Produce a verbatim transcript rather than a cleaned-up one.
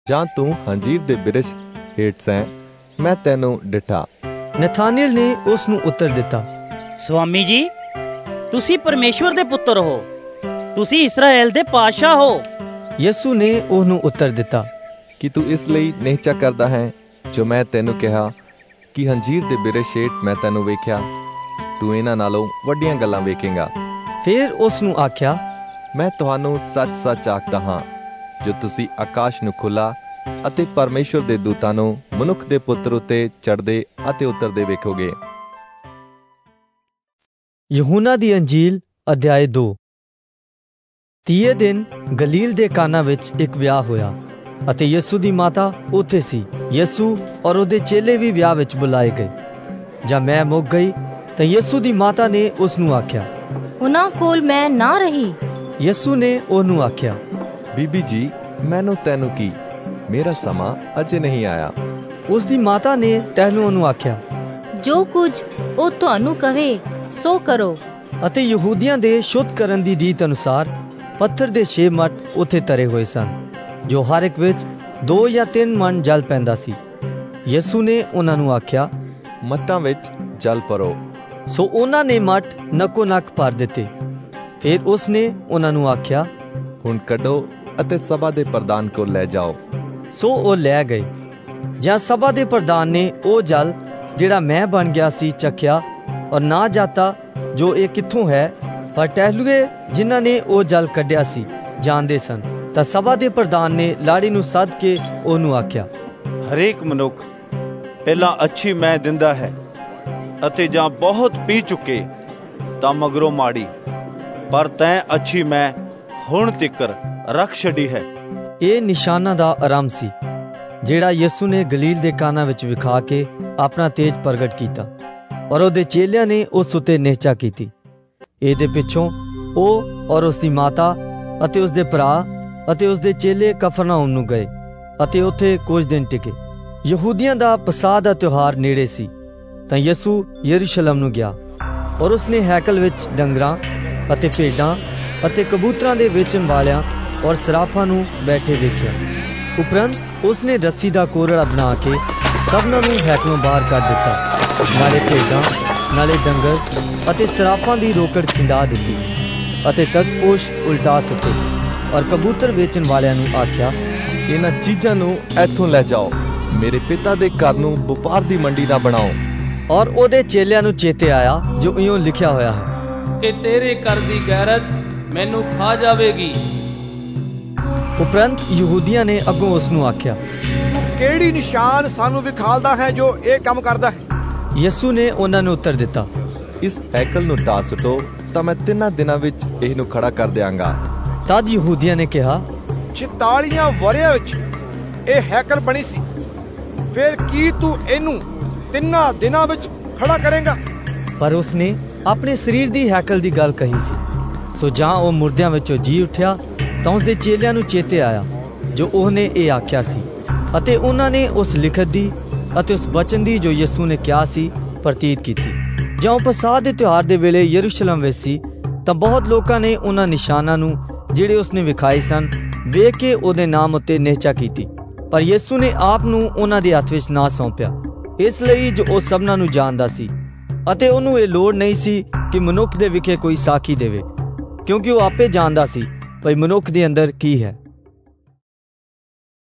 ਜਾਂ ਤੂੰ ਹੰਜੀਰ ਦੇ ਬਿਰਛ ਹੇਠ ਸੈਂ, ਮੈਂ ਤੈਨੂੰ ਡਿਠਾ। ਨਥਾਨੇਲ ਨੇ ਉਸ ਨੂੰ ਉੱਤਰ ਦਿੱਤਾ, ਸਵਾਮੀ ਜੀ, ਤੁਸੀਂ ਪਰਮੇਸ਼ਵਰ ਦੇ ਪੁੱਤਰ ਹੋ, ਤੁਸੀਂ ਇਸਰਾਏਲ ਦੇ ਪਾਤਸ਼ਾਹ ਹੋ। ਯਿਸੂ ਨੇ ਉਹਨੂੰ ਉੱਤਰ ਦਿੱਤਾ, ਕਿ ਤੂੰ ਇਸ ਲਈ ਨਿਹਚਾ ਕਰਦਾ ਹੈ ਜੋ ਮੈਂ ਤੈਨੂੰ ਕਿਹਾ ਕਿ ਹੰਜੀਰ ਦੇ ਬਿਰਛ ਹੇਠ ਮੈਂ ਤੈਨੂੰ ਵੇਖਿਆ, ਤੂੰ ਇਹਨਾਂ ਨਾਲੋਂ ਵੱਡੀਆਂ ਗੱਲਾਂ ਵੇਖੇਂਗਾ। ਫਿਰ ਉਸ ਨੂੰ ਆਖਿਆ, ਮੈਂ ਤੁਹਾਨੂੰ ਸੱਚ-ਸੱਚ ਆਖਦਾ ਹਾਂ, ਜੋ ਤੁਸੀਂ ਆਕਾਸ਼ ਨੂੰ ਖੁੱਲਾ ਅਤੇ ਪਰਮੇਸ਼ਵਰ ਦੇ ਦੂਤਾਂ ਨੂੰ ਮਨੁੱਖ ਦੇ ਪੁੱਤਰ ਉੱਤੇ ਚੜ੍ਹਦੇ ਅਤੇ ਉਤਰਦੇ ਵੇਖੋਗੇ। ਯਹੂਨਾ ਦੀ ਅੰਜੀਲ ਅਧਿਆਇ ਦੋ। ਤੀਏ ਦਿਨ ਗਲੀਲ ਦੇ ਕਾਨਾ ਵਿੱਚ ਇੱਕ ਵਿਆਹ ਹੋਇਆ ਅਤੇ ਯਿਸੂ ਦੀ ਮਾਤਾ ਉੱਥੇ ਸੀ। ਯਿਸੂ ਔਰ ਉਹਦੇ ਚੇਲੇ ਵੀ ਵਿਆਹ ਵਿੱਚ ਬੁਲਾਏ ਗਏ। ਜਦ ਮੈਂ ਮੁੱਕ ਗਈ ਤਾਂ ਯਿਸੂ ਦੀ ਮਾਤਾ ਨੇ ਉਸ ਨੂੰ ਆਖਿਆ, ਉਹਨਾਂ ਕੋਲ ਮੈਂ ਨਾ ਰਹੀ। ਯਿਸੂ ਨੇ ਉਹਨੂੰ ਆਖਿਆ, ਬੀਬੀ ਜੀ, ਮੈਨੂੰ ਤੈਨੂੰ ਕੀ, ਮੇਰਾ ਸਮਾਂ ਅਜੇ ਨਹੀਂ ਆਇਆ। ਉਸ ਦੀ ਮਾਤਾ ਨੇ ਟਹਿਲੂਆਂ ਨੂੰ ਆਖਿਆ, ਜੋ ਕੁਝ ਉਹ ਤੁਹਾਨੂੰ ਕਹੇ ਸੋ ਕਰੋ। ਅਤੇ ਯਹੂਦੀਆਂ ਦੇ ਸ਼ੁੱਧ ਕਰਨ ਦੀ ਰੀਤ ਅਨੁਸਾਰ ਪੱਥਰ ਦੇ ਛੇ ਮੱਟ ਉੱਥੇ ਤਰੇ ਹੋਏ ਸਨ, ਜੋ ਹਰ ਇੱਕ ਵਿੱਚ ਦੋ ਜਾਂ ਤਿੰਨ ਮਣ ਜਲ ਪੈਂਦਾ ਸੀ। ਯਿਸੂ ਨੇ ਉਹਨਾਂ ਨੂੰ ਆਖਿਆ, ਮੱਟਾਂ ਵਿੱਚ ਜਲ ਭਰੋ। ਸੋ ਉਹਨਾਂ ਨੇ ਮੱਟ ਨੱਕੋ ਨੱਕ ਭਰ ਦਿੱਤੇ। ਫਿਰ ਉਸ ਨੇ ਉਹਨਾਂ ਨੂੰ ਆਖਿਆ, ਹੁਣ ਕੱਢੋ ਅਤੇ ਸਭਾ ਦੇ ਪ੍ਰਧਾਨ ਕੋਲ ਲੈ ਜਾਓ। ਸੋ ਉਹ ਲੈ ਗਏ। ਜਾਂ ਸਭਾ ਦੇ ਪ੍ਰਧਾਨ ਨੇ ਉਹ ਜਲ ਜਿਹੜਾ ਮੈਂ ਬਣ ਗਿਆ ਸੀ ਚੱਖਿਆ, ਔਰ ਨਾ ਜਾਤਾ ਜੋ ਇਹ ਕਿੱਥੋਂ ਹੈ, ਪਰ ਟਹਿਲੂਏ ਜਿਨ੍ਹਾਂ ਨੇ ਉਹ ਜਲ ਕੱਢਿਆ ਸੀ ਜਾਣਦੇ ਸਨ। ਤਾਂ ਸਭਾ ਦੇ ਪ੍ਰਧਾਨ ਨੇ ਲਾੜੀ ਨੂੰ ਸੱਦ ਕੇ ਉਹਨੂੰ ਆਖਿਆ, ਹਰੇਕ ਮਨੁੱਖ ਪਹਿਲਾਂ ਅੱਛੀ ਮੈਅ ਦਿੰਦਾ ਹੈ ਅਤੇ ਜਾਂ ਬਹੁਤ ਪੀ ਚੁੱਕੇ ਤਾਂ ਮਗਰੋਂ ਮਾੜੀ, ਪਰ ਤੈਂ ਅੱਛੀ ਮੈਅ ਹੁਣ ਤਿੱਕਰ ਰੱਖ ਛੱਡੀ ਹੈ। ਇਹ ਨਿਸ਼ਾਨਾਂ ਦਾ ਆਰੰਭ ਸੀ ਜਿਹੜਾ ਯਿਸੂ ਨੇ ਗਲੀਲ ਦੇ ਕਾਨਾ ਵਿੱਚ ਵਿਖਾ ਕੇ ਆਪਣਾ ਤੇਜ ਪ੍ਰਗਟ ਕੀਤਾ, ਔਰ ਉਹਦੇ ਚੇਲਿਆਂ ਨੇ ਉਸ ਉੱਤੇ ਨਿਹਚਾ ਕੀਤੀ। ਇਹਦੇ ਪਿੱਛੋਂ ਉਹ ਔਰ ਉਸ ਦੀ ਮਾਤਾ ਅਤੇ ਉਸ ਦੇ ਭਰਾ ਅਤੇ ਉਸ ਦੇ ਚੇਲੇ ਕਫਰਨਾਉਮ ਨੂੰ ਗਏ ਅਤੇ ਉੱਥੇ ਕੁਝ ਦਿਨ ਟਿਕੇ। ਯਹੂਦੀਆਂ ਦਾ ਪਸਾਹ ਦਾ ਤਿਉਹਾਰ ਨੇੜੇ ਸੀ ਤਾਂ ਯਿਸੂ ਯਰੂਸ਼ਲਮ ਨੂੰ ਗਿਆ, ਔਰ ਉਸਨੇ ਹੈਕਲ ਵਿੱਚ ਡੰਗਰਾਂ ਅਤੇ ਭੇਡਾਂ ਅਤੇ ਕਬੂਤਰਾਂ ਦੇ ਵੇਚਣ ਵਾਲਿਆਂ ਔਰ ਸਰਾਫਾਂ ਨੂੰ ਬੈਠੇ ਵੇਖਿਆ। ਉਪਰੰਤ ਉਸਨੇ ਰੱਸੀ ਦਾ ਕੋਰੜਾ ਬਣਾ ਕੇ ਸਭਨਾਂ ਨੂੰ ਹੈਕਲੋਂ ਬਾਹਰ ਕੱਢ ਦਿੱਤਾ। ਨਾਲੇ ਭੇਡਾਂ, ਨਾਲੇ ਡੰਗਰ ਅਤੇ ਸਰਾਫਾਂ ਦੀ ਰੋਕੜ ਖਿੰਡਾ ਦਿੱਤੀ ਅਤੇ ਤਖਤਪੋਸ਼ ਉਲਟਾ ਸੁੱਟੇ, ਔਰ ਕਬੂਤਰ ਵੇਚਣ ਵਾਲਿਆਂ ਨੂੰ ਆਖਿਆ, ਇਹਨਾਂ ਚੀਜ਼ਾਂ ਨੂੰ ਇੱਥੋਂ ਲੈ ਜਾਓ, ਮੇਰੇ ਪਿਤਾ ਦੇ ਘਰ ਨੂੰ ਵਪਾਰ ਦੀ ਮੰਡੀ ਨਾ ਬਣਾਓ। ਔਰ ਉਹਦੇ ਚੇਲਿਆਂ ਨੂੰ ਚੇਤੇ ਆਇਆ ਜੋ ਇਉਂ ਲਿਖਿਆ ਹੋਇਆ ਹੈ ਕਿ ਤੇਰੇ ਘਰ ਦੀ ਗੈਰਤ ਮੈਨੂੰ ਖਾ ਜਾਵੇਗੀ। ਉਪਰੰਤ ਯਹੂਦੀਆਂ ਨੇ ਅੱਗੋਂ ਉਸ ਨੂੰ ਆਖਿਆ, ਤੂੰ ਕਿਹੜੀ ਨਿਸ਼ਾਨ ਸਾਨੂੰ ਵਿਖਾਲਦਾ ਹੈ ਜੋ ਇਹ ਕੰਮ ਕਰਦਾ ਹੈ? ਯਿਸੂ ਨੇ ਉਹਨਾਂ ਨੂੰ ਉੱਤਰ ਦਿੱਤਾ, ਇਸ ਹੈਕਲ ਨੂੰ ਢਾਹ ਸੁੱਟੋ ਤਾਂ ਮੈਂ ਤਿੰਨਾਂ ਦਿਨਾਂ ਵਿੱਚ ਇਹਨੂੰ ਖੜਾ ਕਰ ਦਿਆਂਗਾ। ਤਦ ਯਹੂਦੀਆਂ ਨੇ ਕਿਹਾ, ਛਿਤਾਲੀਆਂ ਵਰਿਆਂ ਵਿੱਚ ਇਹ ਹੈਕਲ ਬਣੀ ਸੀ, ਫਿਰ ਕੀ ਤੂੰ ਇਹਨੂੰ ਤਿੰਨਾਂ ਦਿਨਾਂ ਵਿੱਚ ਖੜਾ ਕਰੇਂਗਾ? ਪਰ ਉਸਨੇ ਆਪਣੇ ਸਰੀਰ ਦੀ ਹੈਕਲ ਦੀ ਗੱਲ ਕਹੀ ਸੀ। ਸੋ ਜਾਂ ਉਹ ਮੁਰਦਿਆਂ ਵਿੱਚੋਂ ਜੀ ਉੱਠਿਆ ਤਾਂ ਉਸਦੇ ਚੇਲਿਆਂ ਨੂੰ ਚੇਤੇ ਆਇਆ ਜੋ ਉਹਨੇ ਇਹ ਆਖਿਆ ਸੀ, ਅਤੇ ਉਹਨਾਂ ਨੇ ਉਸ ਲਿਖਤ ਦੀ ਅਤੇ ਉਸ ਬਚਨ ਦੀ ਜੋ ਯਿਸੂ ਨੇ ਕਿਹਾ ਸੀ ਪ੍ਰਤੀਤ ਕੀਤੀ। ਜਦੋਂ ਪਸਾਹ ਦੇ ਤਿਉਹਾਰ ਦੇ ਵੇਲੇ ਯਰੂਸ਼ਲਮ ਵਿੱਚ ਸੀ ਤਾਂ ਬਹੁਤ ਲੋਕਾਂ ਨੇ ਉਹਨਾਂ ਨਿਸ਼ਾਨਾਂ ਨੂੰ ਜਿਹੜੇ ਉਸਨੇ ਵਿਖਾਏ ਸਨ ਵੇਖ ਕੇ ਉਹਦੇ ਨਾਮ ਉੱਤੇ ਨਿਹਚਾ ਕੀਤੀ, ਪਰ ਯਿਸੂ ਨੇ ਆਪ ਨੂੰ ਉਹਨਾਂ ਦੇ ਹੱਥ ਵਿੱਚ ਨਾ ਸੌਂਪਿਆ, ਇਸ ਲਈ ਜੋ ਉਹ ਸਭਨਾਂ ਨੂੰ ਜਾਣਦਾ ਸੀ, ਅਤੇ ਉਹਨੂੰ ਇਹ ਲੋੜ ਨਹੀਂ ਸੀ ਕਿ ਮਨੁੱਖ ਦੇ ਵਿਖੇ ਕੋਈ ਸਾਖੀ ਦੇਵੇ, ਕਿਉਂਕਿ ਉਹ ਆਪੇ ਜਾਣਦਾ ਸੀ ਭਈ ਮਨੁੱਖ ਦੇ ਅੰਦਰ ਕੀ ਹੈ।